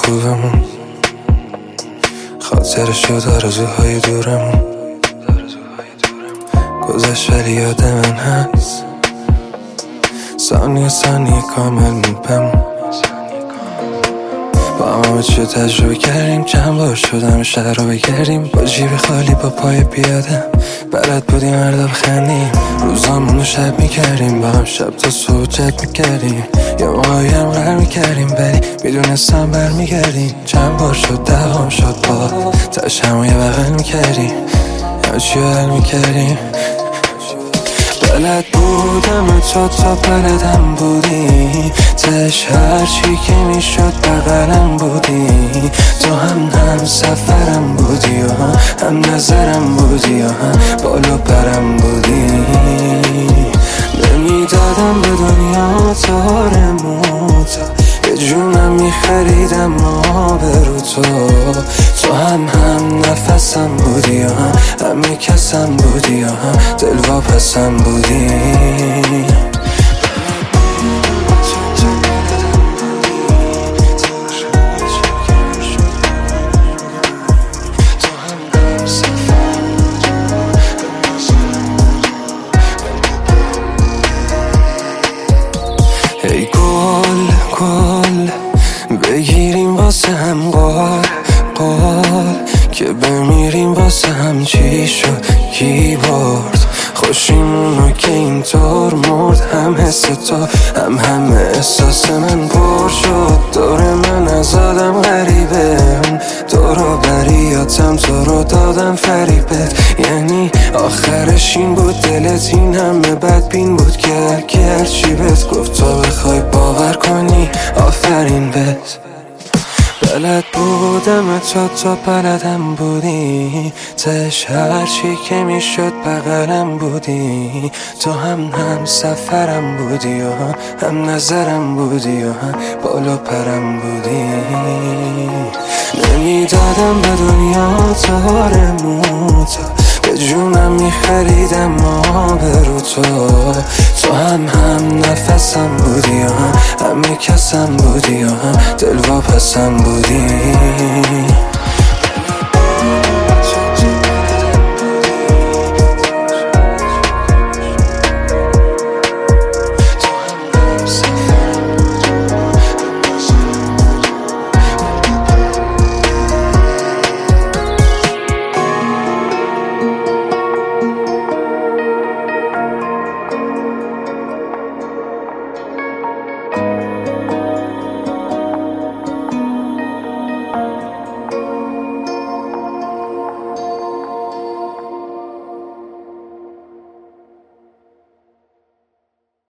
خوبمون، خاطرشو آرزوهای دورمون گذشت ولی یاد من هست، ثانیه ثانیه کامل میپمون. با همه چیو تجربه کردیم، چند بار شدم شهر رو بگردیم، با جیب خالی با پای پیاده بلد بودیم هر دو بخندیم، روزامونو شب میکردیم، با هم شب تا صبح چت میکردیم، یه موقعی هم غر میکردیم ولی میدونستم برمیگردیم. چند بار شد دهام شد با تاش همو یه بغل میکردیم، همه چیو حل میکردیم. بلد بودم تا بلدم بودی، تش هرچی که میشد بغلم بودی، تو هم سفرم بودی و هم نظرم بودی و هم بالو پرم بودی. نمیدادم به دنیا تارموت، به جونم میخریدم ما برو تو هم نفسم بودی و همه کسم بودی و هم دلواپسم بودی. ای گل بگیریم واسه هم قال که بمیریم واسه هم. چی شد کی برد خوشیمونو که اینطور مرد؟ هم حس تو هم احساس من پر شد. دور من از آدم غریبه، دورو بریاتم تو رو دادم فریبت، یعنی آخرش این بود دلت این همه بدبین بود که هرچی بهت گفت تو بخوای باور کنی آفرین بهت. بلد بودم تا بلدم بودی، تش هرچی که میشد بغلم بودی، تو هم سفرم بودی و هم نظرم بودی و هم بالو پرم بودی. نمیدادم به دنیا تارموت، به جونم میخریدم ما برو تو هم نفسم بودی و همه کسم بودی و هم دلواپسم بودی.